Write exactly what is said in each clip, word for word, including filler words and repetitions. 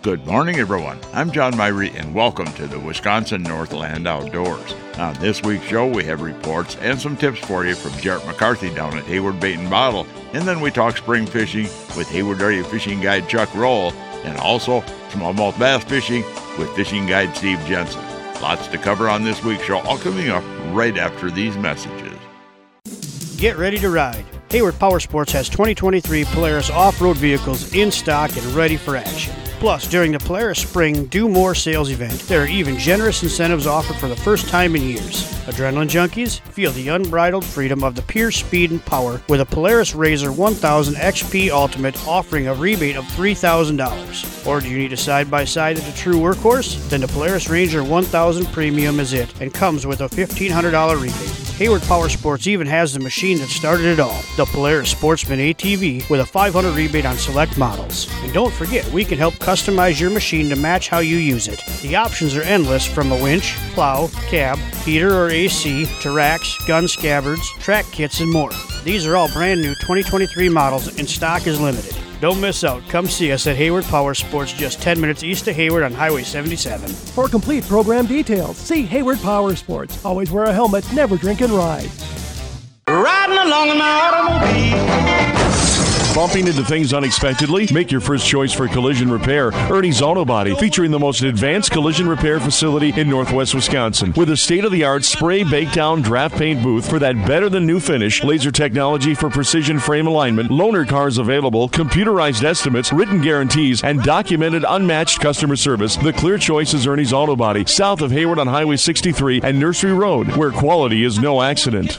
Good morning, everyone. I'm John Myrie, and welcome to the Wisconsin Northland Outdoors. On this week's show, we have reports and some tips for you from Jarrett McCarthy down at Hayward Bait and Bottle, and then we talk spring fishing with Hayward Area Fishing Guide Chuck Roll, and also smallmouth bass fishing with Fishing Guide Steve Jensen. Lots to cover on this week's show, all coming up right after these messages. Get ready to ride. Hayward Power Sports has twenty twenty-three Polaris off-road vehicles in stock and ready for action. Plus, during the Polaris Spring Do More sales event, there are even generous incentives offered for the first time in years. Adrenaline junkies, feel the unbridled freedom of the pure speed and power with a Polaris RZR one thousand X P Ultimate offering a rebate of three thousand dollars. Or do you need a side-by-side that's a true workhorse? Then the Polaris Ranger one thousand Premium is it and comes with a fifteen hundred dollars rebate. Hayward Power Sports even has the machine that started it all, the Polaris Sportsman A T V with a five hundred dollars rebate on select models. And don't forget, we can help customize your machine to match how you use it. The options are endless, from a winch, plow, cab, heater or A C, to racks, gun scabbards, track kits, and more. These are all brand new twenty twenty-three models and stock is limited. Don't miss out. Come see us at Hayward Power Sports, just ten minutes east of Hayward on Highway seventy-seven. For complete program details, see Hayward Power Sports. Always wear a helmet, never drink and ride. Riding along in my automobile. Bumping into things unexpectedly? Make your first choice for collision repair. Ernie's Auto Body, featuring the most advanced collision repair facility in northwest Wisconsin. With a state-of-the-art spray, bake down, draft paint booth for that better-than-new finish, laser technology for precision frame alignment, loaner cars available, computerized estimates, written guarantees, and documented unmatched customer service, the clear choice is Ernie's Auto Body, south of Hayward on Highway sixty-three and Nursery Road, where quality is no accident.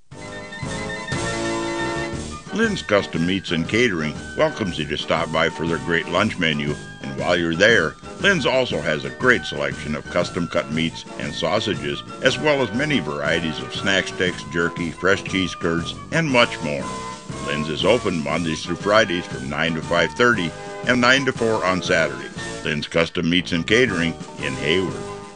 Lynn's Custom Meats and Catering welcomes you to stop by for their great lunch menu, and while you're there, Lynn's also has a great selection of custom-cut meats and sausages, as well as many varieties of snack sticks, jerky, fresh cheese curds, and much more. Lynn's is open Mondays through Fridays from nine to five thirty and nine to four on Saturdays. Lynn's Custom Meats and Catering in Hayward.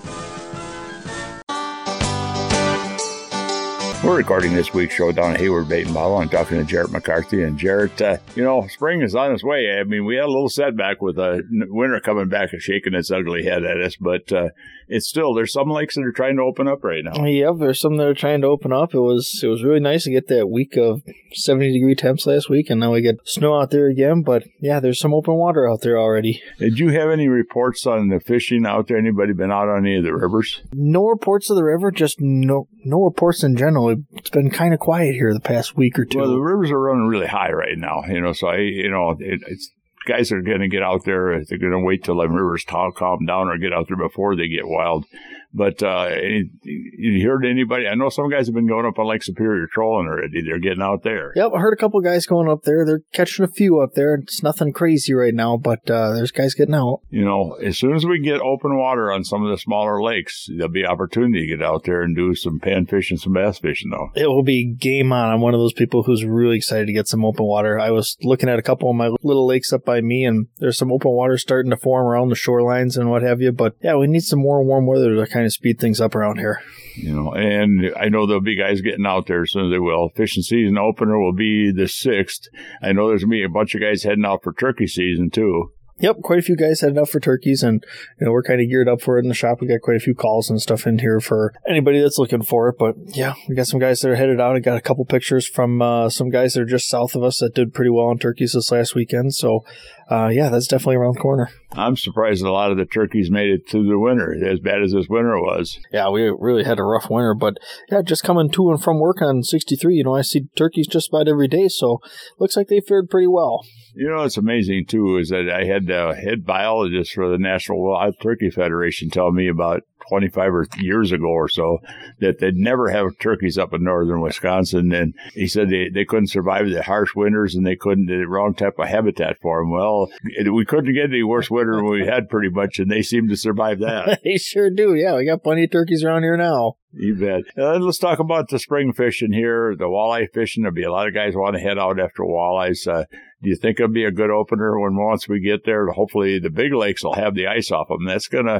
We're recording this week's show down at Hayward Bait and Bottle. I'm talking to Jarrett McCarthy. And Jarrett, uh, you know, spring is on its way. I mean, we had a little setback with uh, winter coming back and shaking its ugly head at us, but uh, it's still, there's some lakes that are trying to open up right now. Yep, there's some that are trying to open up. It was it was really nice to get that week of seventy degree temps last week, and now we get snow out there again. But yeah, there's some open water out there already. Did you have any reports on the fishing out there? Anybody been out on any of the rivers? No reports of the river, just no no reports in general. It's been kind of quiet here the past week or two. Well, the rivers are running really high right now, you know, so I, you know, it, it's guys are going to get out there. They're going to wait till the rivers calm down or get out there before they get wild. But uh, any, you heard anybody? I know some guys have been going up on Lake Superior trolling already. They're getting out there. Yep, I heard a couple guys going up there. They're catching a few up there. It's nothing crazy right now, but uh, there's guys getting out. You know, as soon as we get open water on some of the smaller lakes, there'll be opportunity to get out there and do some pan fishing, some bass fishing, though. It will be game on. I'm one of those people who's really excited to get some open water. I was looking at a couple of my little lakes up by me, and there's some open water starting to form around the shorelines and what have you. But yeah, we need some more warm weather to kind of speed things up around here. You know, and I know there'll be guys getting out there as soon as they will. Fishing season opener will be the sixth. I know there's going to be a bunch of guys heading out for turkey season, too. Yep, quite a few guys headed out for turkeys, and you know we're kind of geared up for it in the shop. We got quite a few calls and stuff in here for anybody that's looking for it. But yeah, we got some guys that are headed out. I got a couple pictures from uh, some guys that are just south of us that did pretty well on turkeys this last weekend. So uh, yeah, that's definitely around the corner. I'm surprised a lot of the turkeys made it through the winter, as bad as this winter was. Yeah, we really had a rough winter, but yeah, just coming to and from work on sixty-three, you know, I see turkeys just about every day, so looks like they fared pretty well. You know, what's amazing, too, is that I had a head biologist for the National Wild Turkey Federation tell me about twenty-five or years ago or so that they'd never have turkeys up in northern Wisconsin. And he said they, they couldn't survive the harsh winters and they couldn't, the wrong type of habitat for them. Well, it, we couldn't get any worse winter than we had pretty much, and they seem to survive that. They sure do. Yeah, we got plenty of turkeys around here now. You bet. Uh, let's talk about the spring fishing here, the walleye fishing. There'll be a lot of guys want to head out after walleyes. Uh, do you think it'll be a good opener when once we get there? Hopefully the big lakes will have the ice off them. That's going to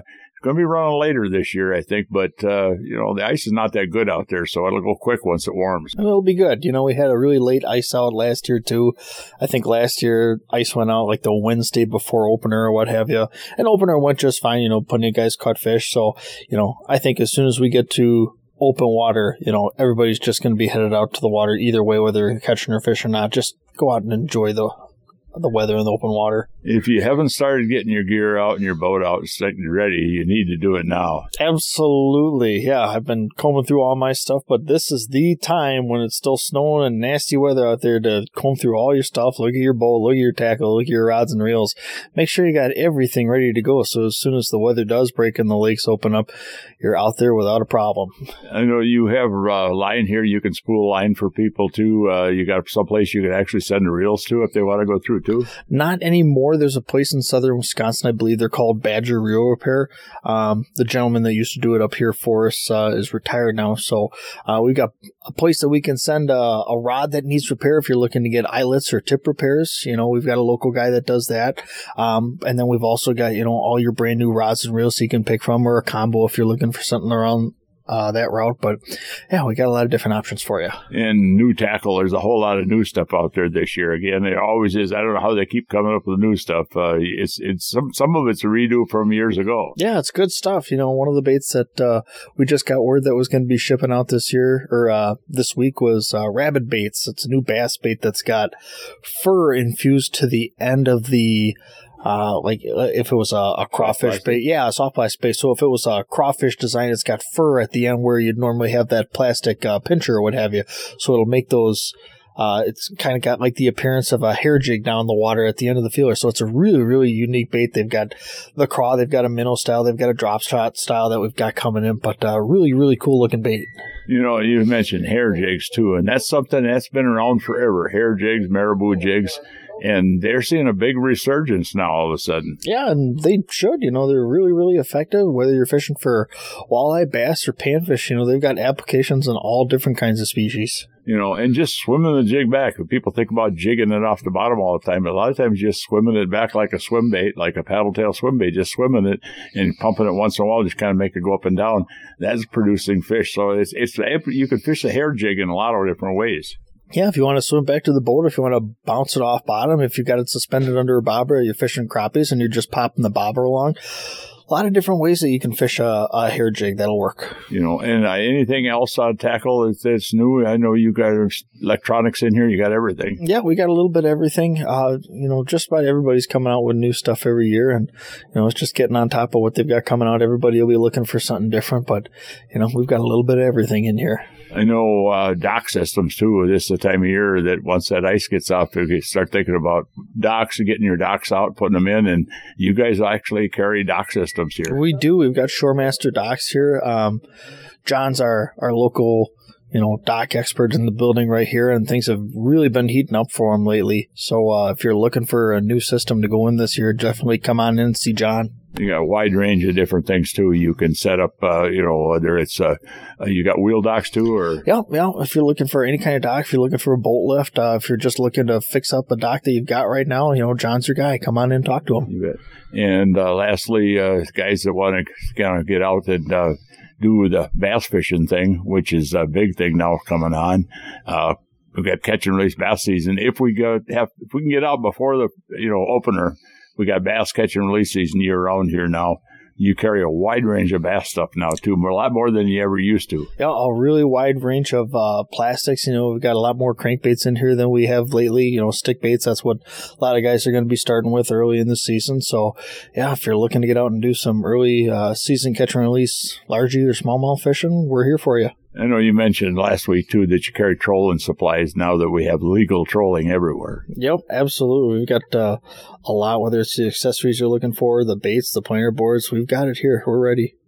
going to be running later this year, I think, but, uh, you know, the ice is not that good out there, so it'll go quick once it warms. It'll be good. You know, we had a really late ice out last year, too. I think last year ice went out like the Wednesday before opener or what have you. And opener went just fine, you know, plenty of guys caught fish. So, you know, I think as soon as we get to open water, you know, everybody's just going to be headed out to the water either way, whether you're catching or fish or not. Just go out and enjoy the the weather in the open water. If you haven't started getting your gear out and your boat out and getting ready, you need to do it now. Absolutely. Yeah, I've been combing through all my stuff, but this is the time when it's still snowing and nasty weather out there to comb through all your stuff, look at your boat, look at your tackle, look at your rods and reels. Make sure you got everything ready to go, so as soon as the weather does break and the lakes open up, you're out there without a problem. I know you have a line here. You can spool a line for people, too. Uh, you got someplace you can actually send the reels to if they want to go through, too? Not anymore. There's a place in southern Wisconsin, I believe they're called Badger Reel Repair. Um, the gentleman that used to do it up here for us uh, is retired now, so uh, we've got a place that we can send a, a rod that needs repair if you're looking to get eyelets or tip repairs. You know, we've got a local guy that does that. Um, and then we've also got, you know, all your brand new rods and reels you can pick from, or a combo if you're looking for something around Uh, that route. But yeah, we got a lot of different options for you. And new tackle, there's a whole lot of new stuff out there this year. Again, there always is. I don't know how they keep coming up with new stuff. Uh, it's it's some some of it's a redo from years ago. Yeah, it's good stuff. You know, one of the baits that uh, we just got word that was going to be shipping out this year or uh, this week was uh, Rabid Baits. It's a new bass bait that's got fur infused to the end of the Uh, like if it was a, a crawfish bait, yeah, a soft plastic bait. So if it was a crawfish design, it's got fur at the end where you'd normally have that plastic uh, pincher or what have you. So it'll make those. Uh, it's kind of got like the appearance of a hair jig down the water at the end of the feeler. So it's a really, really unique bait. They've got the craw, they've got a minnow style, they've got a drop shot style that we've got coming in, but uh, really, really cool looking bait. You know, you mentioned hair jigs too, and that's something that's been around forever. Hair jigs, marabou jigs. And they're seeing a big resurgence now all of a sudden. Yeah, and they should. You know, they're really, really effective, whether you're fishing for walleye, bass, or panfish. You know, they've got applications on all different kinds of species. You know, and just swimming the jig back. People think about jigging it off the bottom all the time, but a lot of times just swimming it back like a swim bait, like a paddle tail swim bait, just swimming it and pumping it once in a while, just kind of make it go up and down. That's producing fish. So it's it's you can fish a hair jig in a lot of different ways. Yeah, if you want to swim back to the boat, if you want to bounce it off bottom, if you've got it suspended under a bobber, you're fishing crappies and you're just popping the bobber along. A lot of different ways that you can fish a, a hair jig. That'll work. You know, and uh, anything else on tackle that's, that's new? I know you got electronics in here. You got everything. Yeah, we got a little bit of everything. Uh, you know, just about everybody's coming out with new stuff every year, and you know, it's just getting on top of what they've got coming out. Everybody will be looking for something different, but you know, we've got a little bit of everything in here. I know uh, dock systems too. This is the time of year that once that ice gets off, you start thinking about docks and getting your docks out, putting them in, and you guys actually carry dock systems here. We do. We've got Shoremaster docks here. Um, John's our, our local, you know, dock expert in the building right here, and things have really been heating up for him lately. So uh, if you're looking for a new system to go in this year, definitely come on in and see John. You got a wide range of different things too. You can set up, uh, you know, whether it's uh, uh, you got wheel docks too, or yeah, yeah. If you're looking for any kind of dock, if you're looking for a boat lift, uh, if you're just looking to fix up a dock that you've got right now, you know, John's your guy. Come on in and talk to him. You bet. And uh, lastly, uh, guys that want to kind of get out and uh, do the bass fishing thing, which is a big thing now coming on. Uh, we've got catch and release bass season. If we go have, if we can get out before the you know opener. We got bass catch and release season year round here now. You carry a wide range of bass stuff now, too, a lot more than you ever used to. Yeah, a really wide range of uh, plastics. You know, we've got a lot more crankbaits in here than we have lately. You know, stick baits, that's what a lot of guys are going to be starting with early in the season. So, yeah, if you're looking to get out and do some early uh, season catch and release, largemouth or smallmouth fishing, we're here for you. I know you mentioned last week, too, that you carry trolling supplies now that we have legal trolling everywhere. Yep, absolutely. We've got uh, a lot, whether it's the accessories you're looking for, the baits, the planer boards. We've got it here. We're ready.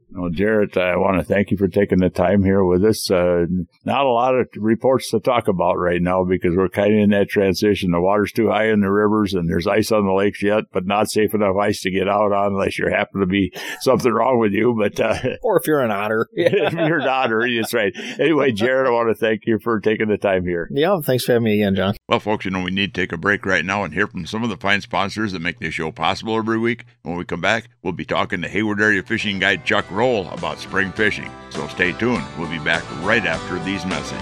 Well, Jarrett, I want to thank you for taking the time here with us. Uh, not a lot of reports to talk about right now because we're kind of in that transition. The water's too high in the rivers and there's ice on the lakes yet, but not safe enough ice to get out on unless you happen to be something wrong with you. But uh, Or if you're an otter. if you're an otter, that's right. Anyway, Jarrett, I want to thank you for taking the time here. Yeah, thanks for having me again, John. Well, folks, you know, we need to take a break right now and hear from some of the fine sponsors that make this show possible every week. When we come back, we'll be talking to Hayward Area Fishing Guide Chuck Roll about spring fishing. So stay tuned. We'll be back right after these messages.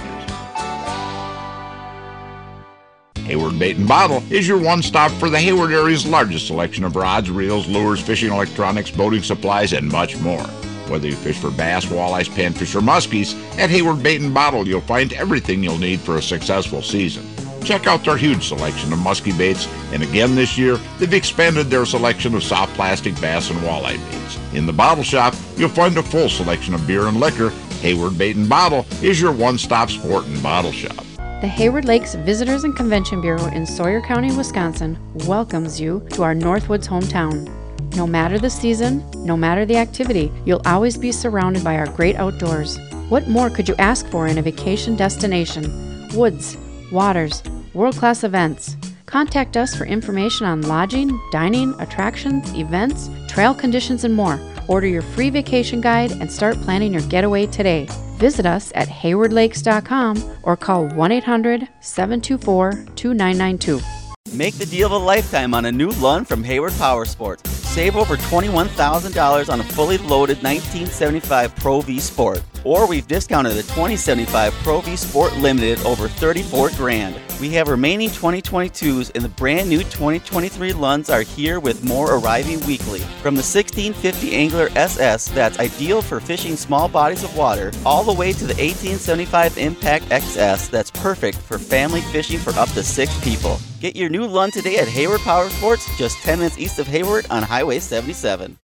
Hayward Bait and Bottle is your one-stop for the Hayward area's largest selection of rods, reels, lures, fishing electronics, boating supplies, and much more. Whether you fish for bass, walleyes, panfish, or muskies, at Hayward Bait and Bottle you'll find everything you'll need for a successful season. Check out their huge selection of muskie baits, and again this year, they've expanded their selection of soft plastic bass and walleye baits. In the bottle shop, you'll find a full selection of beer and liquor. Hayward Bait and Bottle is your one-stop sport and bottle shop. The Hayward Lakes Visitors and Convention Bureau in Sawyer County, Wisconsin welcomes you to our Northwoods hometown. No matter the season, no matter the activity, you'll always be surrounded by our great outdoors. What more could you ask for in a vacation destination? Woods, waters, world-class events. Contact us for information on lodging, dining, attractions, events, trail conditions, and more. Order your free vacation guide and start planning your getaway today. Visit us at hayward lakes dot com or call one eight hundred, seven two four, two nine nine two. Make the deal of a lifetime on a new Lund from Hayward Power Sports. Save over twenty-one thousand dollars on a fully loaded nineteen seventy-five Pro V Sport. Or we've discounted the twenty seventy-five Pro V Sport Limited over thirty-four grand. We have remaining twenty twenty-twos and the brand new twenty twenty-three Lunds are here with more arriving weekly. From the sixteen fifty Angler S S that's ideal for fishing small bodies of water, all the way to the eighteen seventy-five Impact X S that's perfect for family fishing for up to six people. Get your new Lund today at Hayward Power Sports, just ten minutes east of Hayward on Highway seventy-seven.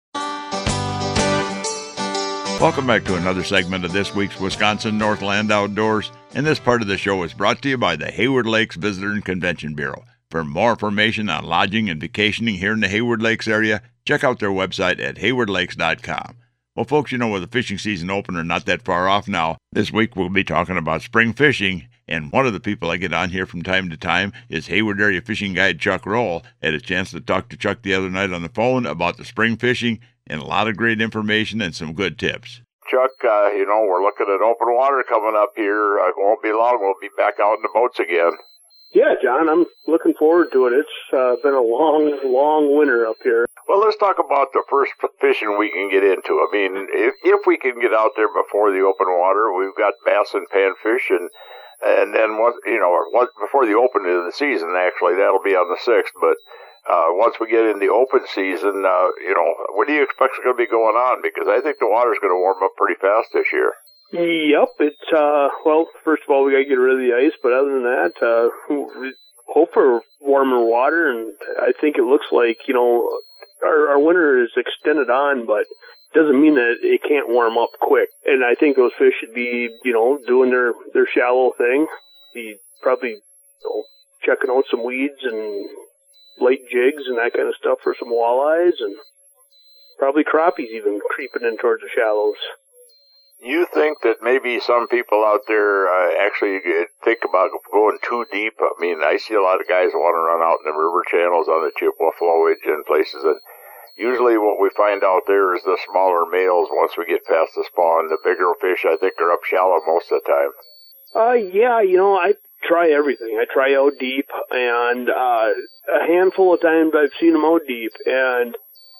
Welcome back to another segment of this week's Wisconsin Northland Outdoors, and this part of the show is brought to you by the Hayward Lakes Visitor and Convention Bureau. For more information on lodging and vacationing here in the Hayward Lakes area, check out their website at hayward lakes dot com. Well, folks, you know, with the fishing season opener not that far off now, this week we'll be talking about spring fishing, and one of the people I get on here from time to time is Hayward Area Fishing Guide Chuck Roll. I had a chance to talk to Chuck the other night on the phone about the spring fishing, and a lot of great information and some good tips. Chuck, uh, you know, we're looking at open water coming up here. Uh, it won't be long. We'll be back out in the boats again. Yeah, John, I'm looking forward to it. It's uh, been a long, long winter up here. Well, let's talk about the first fishing we can get into. I mean, if, if we can get out there before the open water, we've got bass and panfish, and and then, once, you know, once, before the opening of the season, actually, that'll be on the sixth, but Uh, once we get in the open season, uh, you know, what do you expect is going to be going on? Because I think the water's going to warm up pretty fast this year. Yep, it's, uh, well, first of all, we got to get rid of the ice, but other than that, uh, we hope for warmer water, and I think it looks like, you know, our, our winter is extended on, but doesn't mean that it can't warm up quick. And I think those fish should be, you know, doing their, their shallow thing, be probably, you know, checking out some weeds and light jigs and that kind of stuff for some walleyes, and probably crappies even creeping in towards the shallows. You think that maybe some people out there uh, actually think about going too deep? I mean, I see a lot of guys want to run out in the river channels on the Chippewa flowage and places, and usually what we find out there is the smaller males once we get past the spawn. The bigger fish, I think, are up shallow most of the time. Uh, yeah, you know, I try everything. I try out deep, and uh, a handful of times I've seen them out deep, and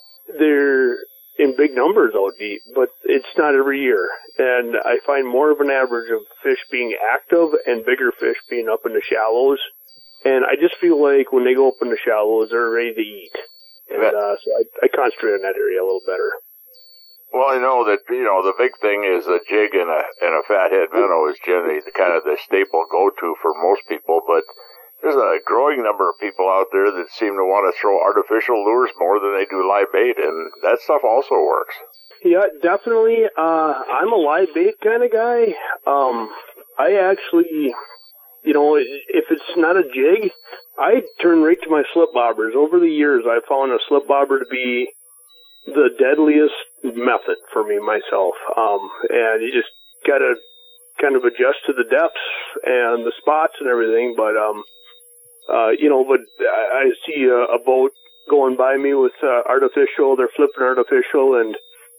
they're in big numbers out deep, but it's not every year. And I find more of an average of fish being active and bigger fish being up in the shallows. And I just feel like when they go up in the shallows, they're ready to eat. And uh, so I, I concentrate on that area a little better. Well, I know that, you know, the big thing is a jig and a, and a fathead minnow is generally the kind of the staple go-to for most people, but there's a growing number of people out there that seem to want to throw artificial lures more than they do live bait, and that stuff also works. Yeah, definitely. Uh, I'm a live bait kind of guy. Um, I actually, you know, if it's not a jig, I turn right to my slip bobbers. Over the years, I've found a slip bobber to be the deadliest method for me myself. Um, and you just gotta kind of adjust to the depths and the spots and everything. But um, uh, you know, but I, I see a, a boat going by me with uh, artificial. They're flipping artificial, and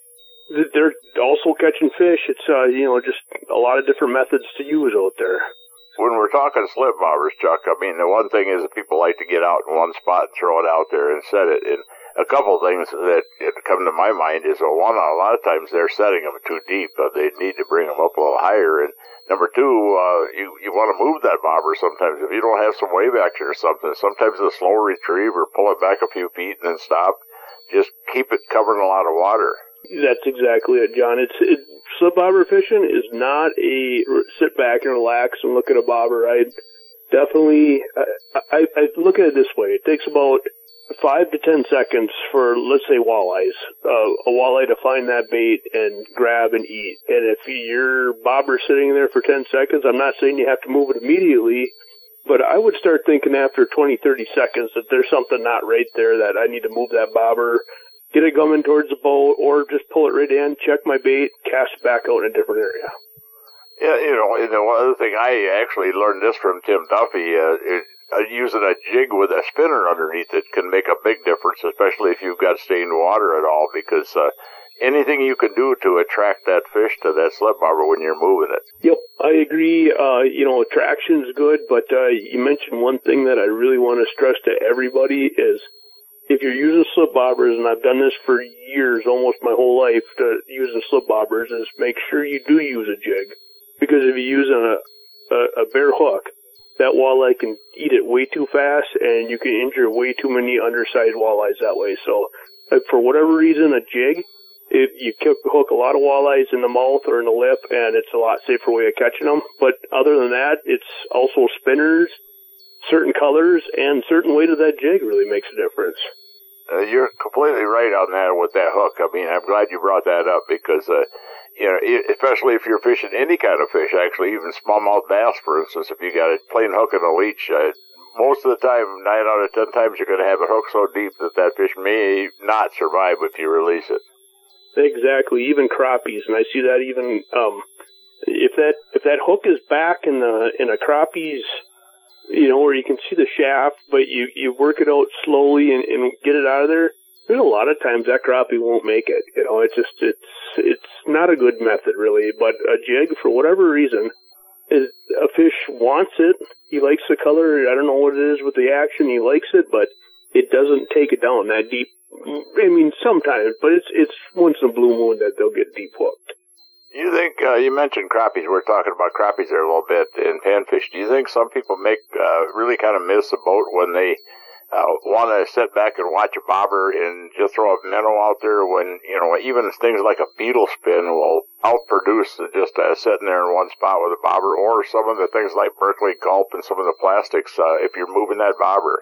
they're also catching fish. It's uh, you know, just a lot of different methods to use out there. When we're talking slip bobbers, Chuck, I mean, the one thing is that people like to get out in one spot and throw it out there and set it. And a couple of things that come to my mind is, well, one, a lot of times they're setting them too deep. Uh, they need to bring them up a little higher. And number two, uh, you, you want to move that bobber sometimes. If you don't have some wave action or something, sometimes a slow retrieve or pull it back a few feet and then stop. Just keep it covering a lot of water. That's exactly it, John. It's it, slip bobber fishing is not a sit back and relax and look at a bobber. I definitely I, I, I look at it this way. It takes about five to ten seconds for, let's say, walleyes, uh, a walleye to find that bait and grab and eat. And if your bobber's sitting there for ten seconds, I'm not saying you have to move it immediately, but I would start thinking after twenty, thirty seconds that there's something not right there, that I need to move that bobber, get it coming towards the boat, or just pull it right in, check my bait, cast it back out in a different area. Yeah, you know, and the one other thing, I actually learned this from Tim Duffy, uh, it, uh, using a jig with a spinner underneath it can make a big difference, especially if you've got stained water at all, because uh, anything you can do to attract that fish to that slip bobber when you're moving it. Yep, I agree. Uh, you know, attraction's good, but uh, you mentioned one thing that I really want to stress to everybody is, if you're using slip bobbers, and I've done this for years, almost my whole life, to using slip bobbers, is make sure you do use a jig. Because if you use a, a, a bare hook, that walleye can eat it way too fast, and you can injure way too many undersized walleyes that way. So, like, for whatever reason, a jig, if you hook a lot of walleyes in the mouth or in the lip, and it's a lot safer way of catching them. But other than that, it's also spinners, certain colors, and certain weight of that jig really makes a difference. Uh, you're completely right on that with that hook. I mean, I'm glad you brought that up because, uh, you know, especially if you're fishing any kind of fish, actually, even smallmouth bass, for instance, if you got a plain hook and a leech, uh, most of the time, nine out of ten times, you're going to have a hook so deep that that fish may not survive if you release it. Exactly, even crappies, and I see that even um, if that if that hook is back in the in a crappie's, you know, where you can see the shaft, but you, you work it out slowly and, and get it out of there, there's a lot of times that crappie won't make it. You know, it's just, it's, it's not a good method really, but a jig, for whatever reason, is a fish wants it. He likes the color. I don't know what it is with the action. He likes it, but it doesn't take it down that deep. I mean, sometimes, but it's, it's once in a blue moon that they'll get deep hooked. You think, uh, you mentioned crappies, we're talking about crappies there a little bit, in panfish. Do you think some people make, uh, really kind of miss a boat when they, uh, want to sit back and watch a bobber and just throw a minnow out there when, you know, even things like a beetle spin will outproduce just, uh, sitting there in one spot with a bobber, or some of the things like Berkeley Gulp and some of the plastics, uh, if you're moving that bobber?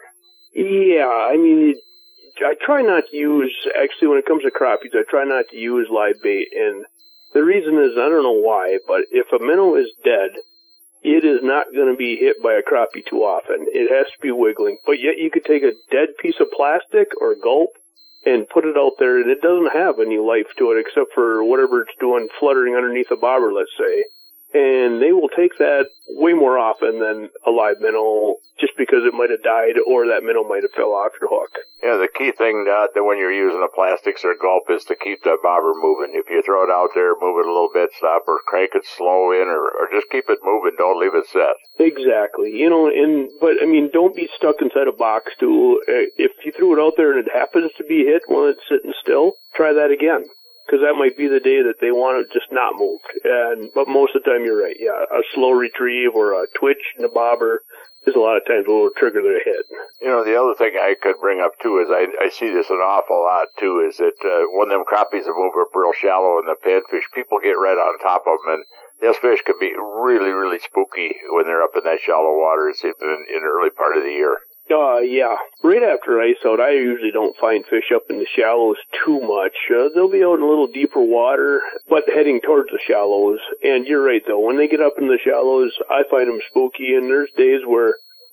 Yeah, I mean, I try not to use, actually when it comes to crappies, I try not to use live bait, and the reason is, I don't know why, but if a minnow is dead, it is not going to be hit by a crappie too often. It has to be wiggling. But yet you could take a dead piece of plastic or gulp and put it out there, and it doesn't have any life to it except for whatever it's doing fluttering underneath a bobber, let's say. And they will take that way more often than a live minnow just because it might have died or that minnow might have fell off your hook. Yeah, the key thing uh, that when you're using the plastics or gulp is to keep that bobber moving. If you throw it out there, move it a little bit, stop, or crank it slow in, or, or just keep it moving. Don't leave it set. Exactly. You know, and but I mean, don't be stuck inside a box too. If you threw it out there and it happens to be hit while it's sitting still, try that again. Because that might be the day that they want to just not move. And but most of the time, you're right. Yeah, a slow retrieve or a twitch in the bobber is a lot of times what will trigger their hit. You know, the other thing I could bring up too is I I see this an awful lot too. Is that uh, when them crappies have moved up real shallow in the panfish, people get right on top of them, and those fish can be really really spooky when they're up in that shallow water. It's in, in the early part of the year. Uh, yeah. Right after ice out, I usually don't find fish up in the shallows too much. Uh, they'll be out in a little deeper water, but heading towards the shallows. And you're right, though. When they get up in the shallows, I find them spooky, and there's days where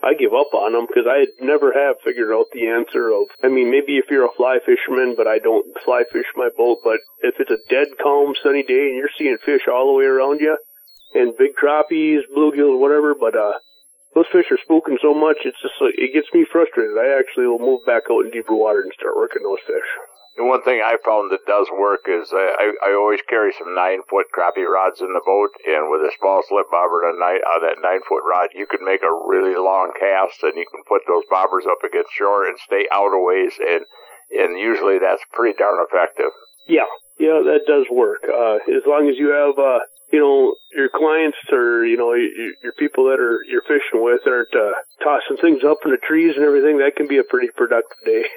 I give up on them because I never have figured out the answer of, I mean, maybe if you're a fly fisherman, but I don't fly fish my boat, but if it's a dead, calm, sunny day and you're seeing fish all the way around you, and big crappies, bluegills, whatever, but uh, those fish are spooking so much, it's just like, it gets me frustrated. I actually will move back out in deeper water and start working those fish. The one thing I found that does work is I, I, I always carry some nine-foot crappie rods in the boat, and with a small slip bobber on, nine, on that nine-foot rod, you can make a really long cast, and you can put those bobbers up against shore and stay out a ways, and, and usually that's pretty darn effective. Yeah, yeah, that does work. Uh, as long as you have, uh, you know, your clients or, you know, your, your people that are you're fishing with aren't uh, tossing things up in the trees and everything, that can be a pretty productive day.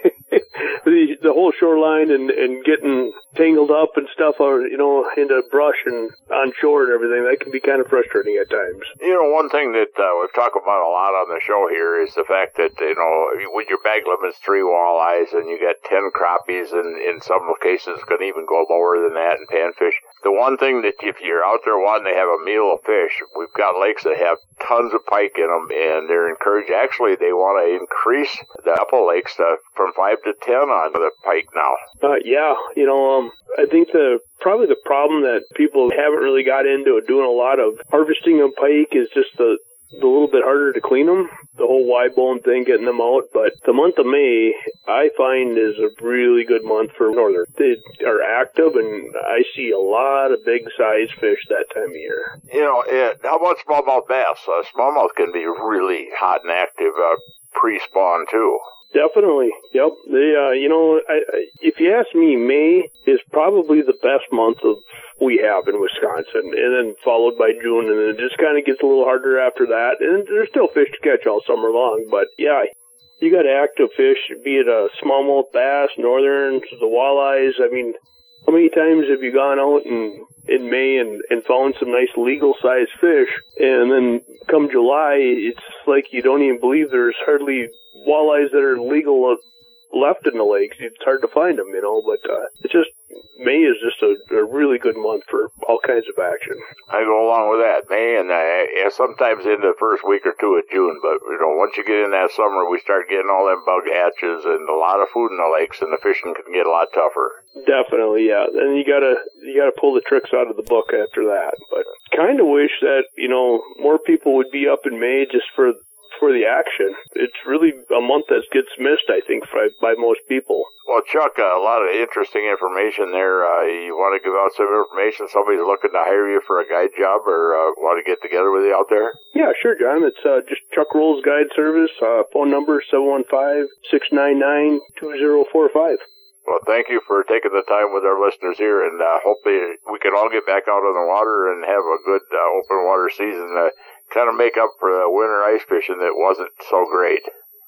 the, the whole shoreline and, and getting tangled up and stuff, or, you know, into brush and on shore and everything, that can be kind of frustrating at times. You know, one thing that uh, we've talked about a lot on the show here is the fact that, you know, when your bag limit's three walleyes and you get ten crappies, and in some cases can even go lower than that in panfish, the one thing that if you're out there wanting to have a meal of fish, we've got lakes that have tons of pike in them, and they're encouraged. Actually, they want to increase the upper lakes to, from five to ten on the pike now. Uh, yeah, you know, um, I think the probably the problem that people haven't really got into doing a lot of harvesting of pike is just the a little bit harder to clean them, the whole Y-bone thing, getting them out. But the month of May, I find, is a really good month for northern. They are active, and I see a lot of big-sized fish that time of year. You know, uh, how about smallmouth bass? Uh, smallmouth can be really hot and active uh, pre-spawn, too. Definitely. Yep. They, uh, you know, I, I, if you ask me, May is probably the best month of we have in Wisconsin, and then followed by June, and then it just kind of gets a little harder after that. And there's still fish to catch all summer long, but yeah, you got active fish, be it a smallmouth bass, northern, the walleyes. I mean, how many times have you gone out in, in May and, and found some nice legal-sized fish, and then come July, it's like you don't even believe there's hardly walleyes that are legal left in the lakes. It's hard to find them, you know, but uh, it's just, May is just a, a really good month for all kinds of action. I go along with that, May, and uh, sometimes in the first week or two of June, but, you know, once you get in that summer, we start getting all them bug hatches and a lot of food in the lakes, and the fishing can get a lot tougher. Definitely, yeah. And you gotta, you gotta pull the tricks out of the book after that. But kind of wish that, you know, more people would be up in May just for for the action. It's really a month that gets missed, I think, by, by most people. Well, Chuck, uh, a lot of interesting information there. Uh, you want to give out some information? Somebody's looking to hire you for a guide job, or uh, want to get together with you out there? Yeah, sure, John. It's uh, just Chuck Rolls Guide Service. Uh, phone number seven one five, six nine nine, two zero four five. Well, thank you for taking the time with our listeners here, and uh, hopefully we can all get back out on the water and have a good uh, open water season. Uh, kind of make up for the winter ice fishing that wasn't so great.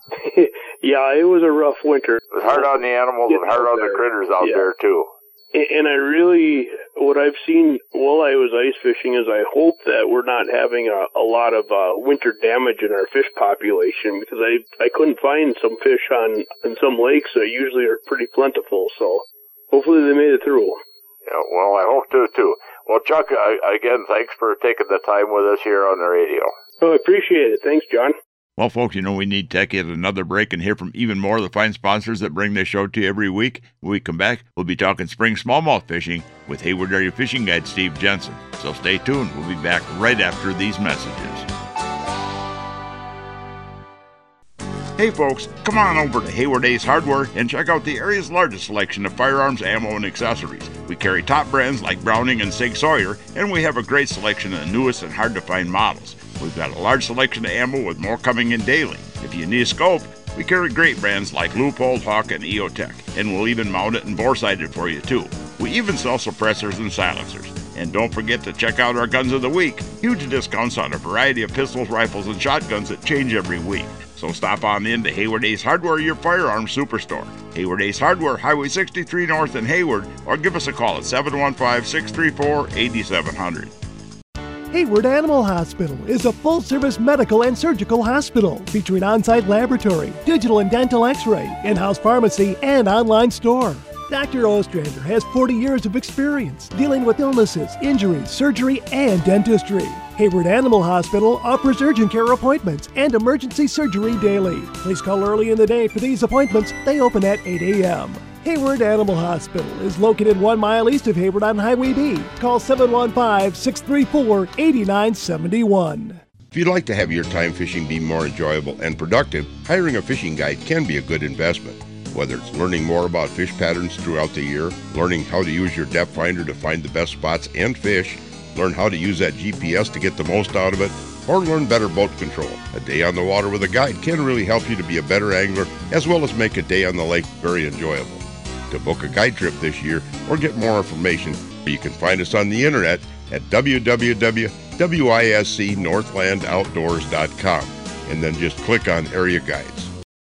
Yeah, it was a rough winter. It was hard on the animals and hard on the critters out yeah. there, too. And I really, what I've seen while I was ice fishing is I hope that we're not having a, a lot of uh, winter damage in our fish population, because I, I couldn't find some fish on in some lakes that usually are pretty plentiful, so hopefully they made it through. Yeah, well, I hope to, too. Well, Chuck, uh, again, thanks for taking the time with us here on the radio. Oh, I appreciate it. Thanks, John. Well, folks, you know we need to take another break and hear from even more of the fine sponsors that bring this show to you every week. When we come back, we'll be talking spring smallmouth fishing with Hayward Area Fishing Guide Steve Jensen. So stay tuned. We'll be back right after these messages. Hey folks, come on over to Hayward Ace Hardware and check out the area's largest selection of firearms, ammo, and accessories. We carry top brands like Browning and Sig Sauer, and we have a great selection of the newest and hard-to-find models. We've got a large selection of ammo with more coming in daily. If you need a scope, we carry great brands like Leupold, Hawk, and E O Tech, and we'll even mount it and bore-sight it for you too. We even sell suppressors and silencers. And don't forget to check out our Guns of the Week. Huge discounts on a variety of pistols, rifles, and shotguns that change every week. So stop on in to Hayward Ace Hardware, your firearms superstore. Hayward Ace Hardware, Highway sixty-three North in Hayward, or give us a call at seven one five, six three four, eight seven zero zero. Hayward Animal Hospital is a full-service medical and surgical hospital featuring on-site laboratory, digital and dental x-ray, in-house pharmacy, and online store. Doctor Ostrander has forty years of experience dealing with illnesses, injuries, surgery, and dentistry. Hayward Animal Hospital offers urgent care appointments and emergency surgery daily. Please call early in the day for these appointments. They open at eight a.m. Hayward Animal Hospital is located one mile east of Hayward on Highway B. Call seven one five, six three four, eight nine seven one. If you'd like to have your time fishing be more enjoyable and productive, hiring a fishing guide can be a good investment. Whether it's learning more about fish patterns throughout the year, learning how to use your depth finder to find the best spots and fish, learn how to use that G P S to get the most out of it, or learn better boat control. A day on the water with a guide can really help you to be a better angler, as well as make a day on the lake very enjoyable. To book a guide trip this year or get more information, you can find us on the internet at w w w dot wisc northland outdoors dot com and then just click on Area Guides.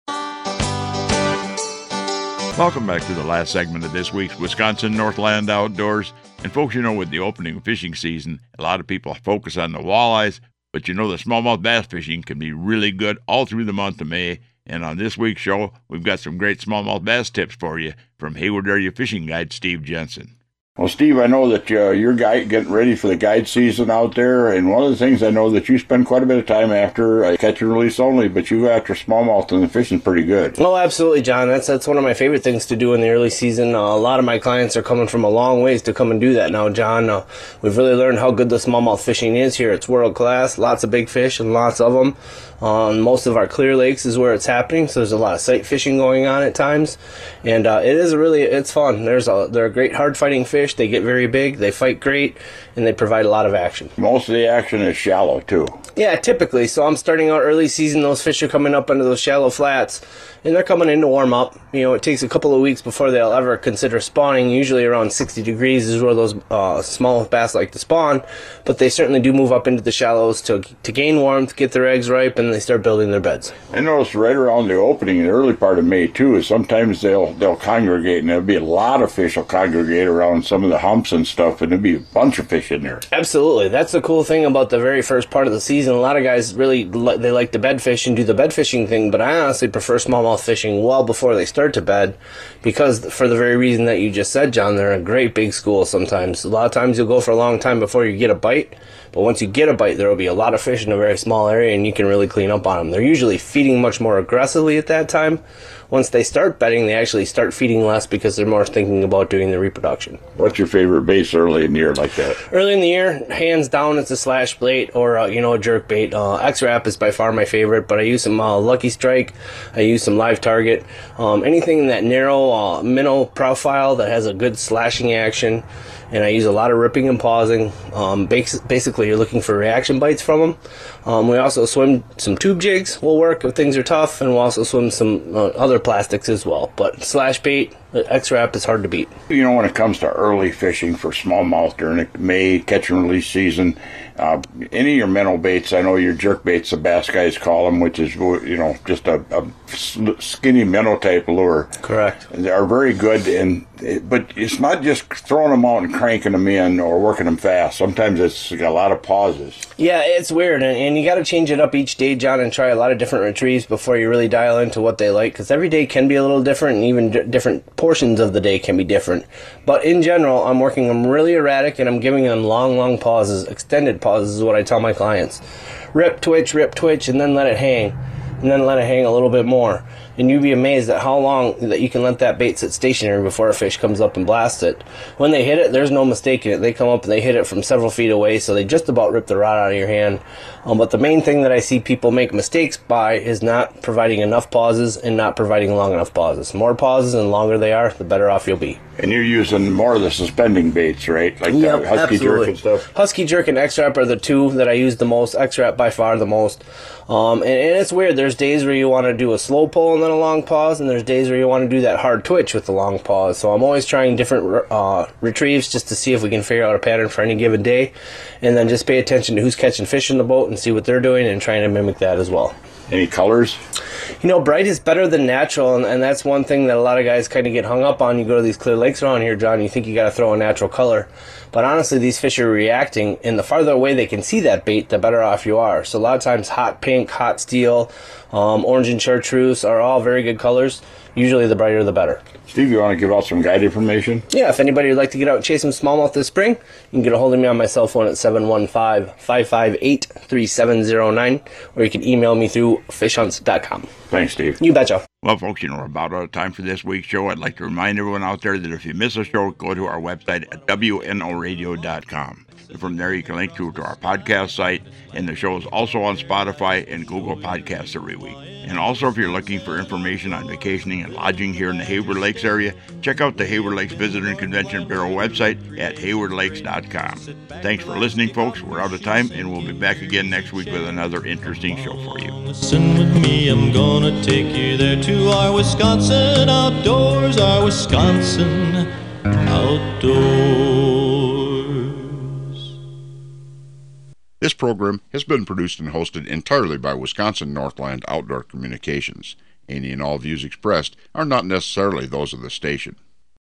Welcome back to the last segment of this week's Wisconsin Northland Outdoors. And folks, you know, with the opening fishing season, a lot of people focus on the walleyes, but you know the smallmouth bass fishing can be really good all through the month of May. And on this week's show, we've got some great smallmouth bass tips for you from Hayward Area Fishing Guide Steve Jensen. Well, Steve, I know that uh, you're guide, getting ready for the guide season out there, and one of the things I know that you spend quite a bit of time after, uh, catch and release only, but you go after smallmouth, and the fishing's pretty good. Oh, absolutely, John. That's that's one of my favorite things to do in the early season. Uh, a lot of my clients are coming from a long ways to come and do that now, John. Uh, we've really learned how good the smallmouth fishing is here. It's world class, lots of big fish and lots of them. On most of our clear lakes is where it's happening, so there's a lot of sight fishing going on at times, and uh, it is really it's fun. There's a they're a great hard fighting fish. They get very big, they fight great, and they provide a lot of action. Most of the action is shallow too. Yeah, typically. So I'm starting out early season. Those fish are coming up into those shallow flats, and they're coming in to warm up. You know, it takes a couple of weeks before they'll ever consider spawning. Usually around sixty degrees is where those uh, small bass like to spawn, but they certainly do move up into the shallows to to gain warmth, get their eggs ripe, and they start building their beds. I noticed right around the opening in the early part of May too is sometimes they'll they'll congregate, and there'll be a lot of fish will congregate around some of the humps and stuff, and there'll be a bunch of fish in there. Absolutely. That's the cool thing about the very first part of the season. A lot of guys really they like to bed fish and do the bed fishing thing, but I honestly prefer smallmouth fishing well before they start to bed, because for the very reason that you just said, John, they're a great big school sometimes. A lot of times you'll go for a long time before you get a bite, but once you get a bite, there will be a lot of fish in a very small area, and you can really clean up on them. They're usually feeding much more aggressively at that time. Once they start bedding, they actually start feeding less because they're more thinking about doing the reproduction. What's your favorite baits early in the year like that? Early in the year, hands down, it's a slash bait or, uh, you know, a jerk bait. Uh, X-Rap is by far my favorite, but I use some uh, Lucky Strike. I use some Live Target. Um, anything in that narrow uh, minnow profile that has a good slashing action. And I use a lot of ripping and pausing. Um, basically, you're looking for reaction bites from them. Um, we also swim some tube jigs. Will work if things are tough, and we'll also swim some uh, other plastics as well. But slash bait, X-Rap is hard to beat. You know, when it comes to early fishing for smallmouth during the May catch and release season, uh, any of your minnow baits, I know your jerk baits, the bass guys call them, which is, you know, just a, a skinny minnow type lure. Correct. They are very good, and but it's not just throwing them out and cranking them in or working them fast. Sometimes it's got a lot of pauses. Yeah, it's weird, and, and you got to change it up each day, John, and try a lot of different retrieves before you really dial into what they like, because every day can be a little different, and even d- different portions of the day can be different. But in general, I'm working them really erratic, and I'm giving them long, long pauses. Extended pauses is what I tell my clients. Rip, twitch, rip, twitch, and then let it hang, and then let it hang a little bit more. And you'd be amazed at how long that you can let that bait sit stationary before a fish comes up and blasts it. When they hit it, there's no mistaking it. They come up and they hit it from several feet away, so they just about rip the rod out of your hand. Um, but the main thing that I see people make mistakes by is not providing enough pauses and not providing long enough pauses. More pauses and longer they are, the better off you'll be. And you're using more of the suspending baits, right? Like yep, the Husky absolutely. Jerk and stuff? Husky Jerk and X-Rap are the two that I use the most. X-Rap by far the most. Um, and, and it's weird. There's days where you want to do a slow pull and then a long pause, and there's days where you want to do that hard twitch with the long pause. So I'm always trying different uh, retrieves just to see if we can figure out a pattern for any given day, and then just pay attention to who's catching fish in the boat and see what they're doing and trying to mimic that as well. Any colors? You know, bright is better than natural, and, and that's one thing that a lot of guys kind of get hung up on. You go to these clear lakes around here, John, you think you got to throw a natural color. But honestly, these fish are reacting, and the farther away they can see that bait, the better off you are. So a lot of times hot pink, hot steel, um, orange and chartreuse are all very good colors. Usually the brighter the better. Steve, you want to give out some guide information? Yeah, if anybody would like to get out and chase some smallmouth this spring, you can get a hold of me on my cell phone at seven one five, five five eight, three seven zero nine, or you can email me through fish hunts dot com. Thanks, Steve. You betcha. Well, folks, you know, we're about out of time for this week's show. I'd like to remind everyone out there that if you miss a show, go to our website at W N O radio dot com. And from there, you can link to, to our podcast site, and the show is also on Spotify and Google Podcasts every week. And also, if you're looking for information on vacationing and lodging here in the Hayward Lakes area, check out the Hayward Lakes Visitor and Convention Bureau website at hayward lakes dot com. Thanks for listening, folks. We're out of time, and we'll be back again next week with another interesting show for you. Listen with me, I'm gonna take you there to our Wisconsin outdoors, our Wisconsin outdoors. This program has been produced and hosted entirely by Wisconsin Northland Outdoor Communications. Any and all views expressed are not necessarily those of the station.